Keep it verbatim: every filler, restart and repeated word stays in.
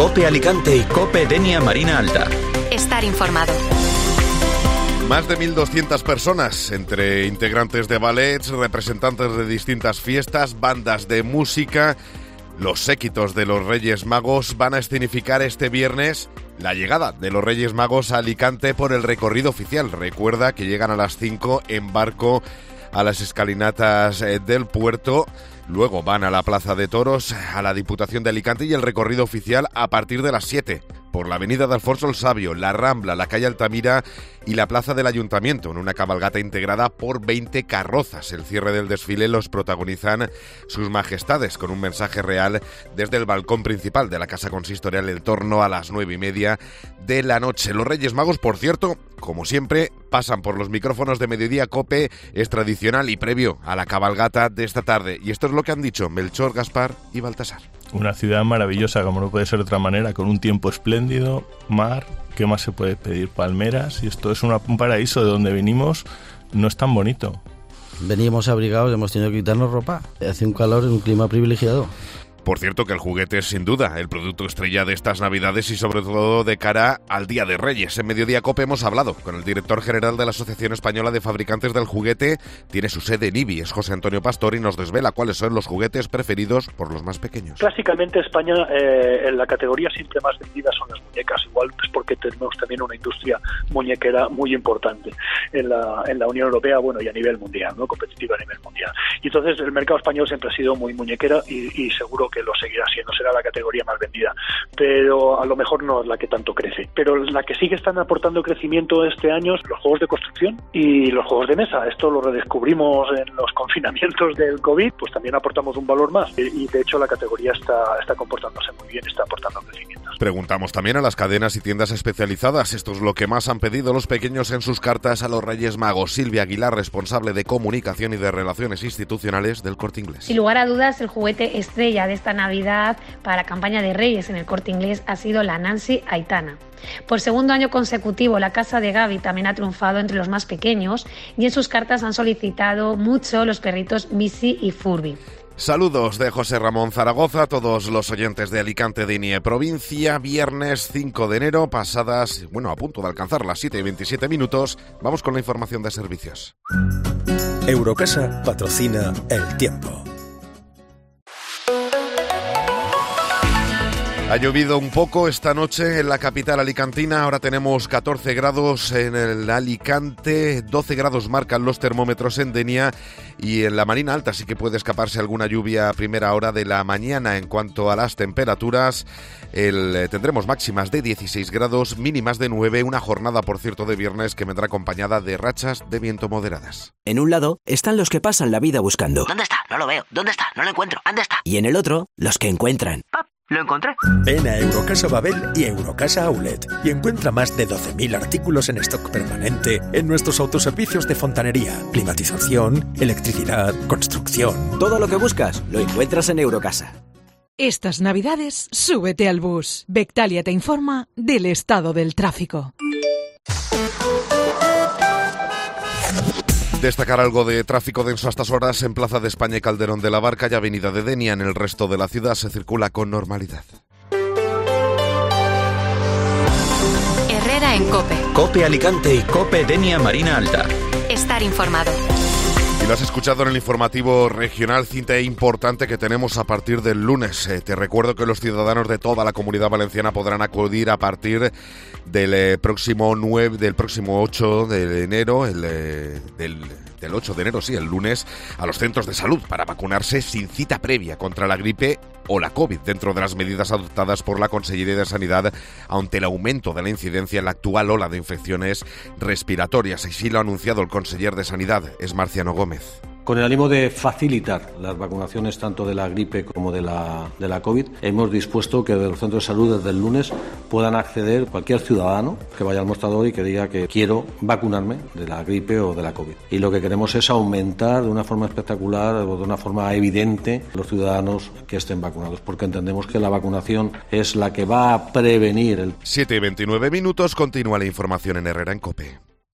COPE Alicante y COPE Denia Marina Alta. Estar informado. Más de mil doscientas personas, entre integrantes de ballets, representantes de distintas fiestas, bandas de música, los séquitos de los Reyes Magos, van a escenificar este viernes la llegada de los Reyes Magos a Alicante por el recorrido oficial. Recuerda que llegan a las cinco en barco a las escalinatas del puerto. Luego van a la Plaza de Toros, a la Diputación de Alicante y el recorrido oficial a partir de las siete. Por la avenida de Alfonso el Sabio, la Rambla, la calle Altamira y la plaza del Ayuntamiento, en una cabalgata integrada por veinte carrozas. El cierre del desfile los protagonizan sus majestades, con un mensaje real desde el balcón principal de la Casa Consistorial en torno a las nueve y media de la noche. Los Reyes Magos, por cierto, como siempre, pasan por los micrófonos de Mediodía COPE, es tradicional y previo a la cabalgata de esta tarde. Y esto es lo que han dicho Melchor, Gaspar y Baltasar. Una ciudad maravillosa, como no puede ser de otra manera, con un tiempo espléndido, mar, ¿qué más se puede pedir? Palmeras, y esto es una, un paraíso de donde venimos, no es tan bonito. Venimos abrigados, hemos tenido que quitarnos ropa, hace un calor, un clima privilegiado. Por cierto, que el juguete es sin duda el producto estrella de estas Navidades y sobre todo de cara al Día de Reyes. En Mediodía COPE hemos hablado con el director general de la Asociación Española de Fabricantes del Juguete. Tiene su sede en IBI, es José Antonio Pastor, y nos desvela cuáles son los juguetes preferidos por los más pequeños. Clásicamente España, eh, en la categoría siempre más vendida son las muñecas. Igual es porque tenemos también una industria muñequera muy importante en la, en la Unión Europea, bueno, y a nivel mundial, ¿no? Competitiva a nivel mundial. Y entonces el mercado español siempre ha sido muy muñequera y, y seguro que lo seguirá siendo, será la categoría más vendida, pero a lo mejor no es la que tanto crece. Pero la que sí que están aportando crecimiento este año es los juegos de construcción y los juegos de mesa. Esto lo redescubrimos en los confinamientos del COVID, pues también aportamos un valor más y de hecho la categoría está, está comportándose muy bien, está aportando crecimiento. Preguntamos también a las cadenas y tiendas especializadas. Esto es lo que más han pedido los pequeños en sus cartas a los Reyes Magos. Silvia Aguilar, responsable de comunicación y de relaciones institucionales del Corte Inglés. Sin lugar a dudas, el juguete estrella de esta Navidad para la campaña de Reyes en el Corte Inglés ha sido la Nancy Aitana. Por segundo año consecutivo, la casa de Gaby también ha triunfado entre los más pequeños y en sus cartas han solicitado mucho los perritos Missy y Furby. Saludos de José Ramón Zaragoza a todos los oyentes de Alicante, Denia Provincia. Viernes cinco de enero, pasadas, bueno, a punto de alcanzar las siete y veintisiete minutos. Vamos con la información de servicios. Eurocasa patrocina El Tiempo. Ha llovido un poco esta noche en la capital alicantina, ahora tenemos catorce grados en el Alicante, doce grados marcan los termómetros en Denia y en la Marina Alta sí que puede escaparse alguna lluvia a primera hora de la mañana. En cuanto a las temperaturas, el, tendremos máximas de dieciséis grados, mínimas de nueve, una jornada por cierto de viernes que vendrá acompañada de rachas de viento moderadas. En un lado están los que pasan la vida buscando. ¿Dónde está? No lo veo. ¿Dónde está? No lo encuentro. ¿Dónde está? Y en el otro, los que encuentran. ¡Pap! ¡Lo encontré! Ven a Eurocasa Babel y Eurocasa Outlet y encuentra más de doce mil artículos en stock permanente en nuestros autoservicios de fontanería, climatización, electricidad, construcción. Todo lo que buscas lo encuentras en Eurocasa. Estas Navidades, súbete al bus. Bectalia te informa del estado del tráfico. Destacar algo de tráfico denso a estas horas en Plaza de España y Calderón de la Barca y Avenida de Denia. En el resto de la ciudad se circula con normalidad. Herrera en COPE. COPE Alicante y COPE Denia Marina Alta. Estar informado. Y lo has escuchado en el informativo regional, cita importante que tenemos a partir del lunes. Eh, te recuerdo que los ciudadanos de toda la Comunidad Valenciana podrán acudir a partir del eh, próximo nueve, del próximo ocho de enero, el, eh, del, del ocho de enero, sí, el lunes, a los centros de salud para vacunarse sin cita previa contra la gripe o la COVID, dentro de las medidas adoptadas por la Consellería de Sanidad ante el aumento de la incidencia en la actual ola de infecciones respiratorias. Así lo ha anunciado el conseller de Sanidad, es Marciano Gómez. Con el ánimo de facilitar las vacunaciones tanto de la gripe como de la, de la COVID, hemos dispuesto que de los centros de salud desde el lunes puedan acceder cualquier ciudadano que vaya al mostrador y que diga que quiero vacunarme de la gripe o de la COVID. Y lo que queremos es aumentar de una forma espectacular o de una forma evidente los ciudadanos que estén vacunados, porque entendemos que la vacunación es la que va a prevenir el... siete y veintinueve minutos, continúa la información en Herrera en COPE.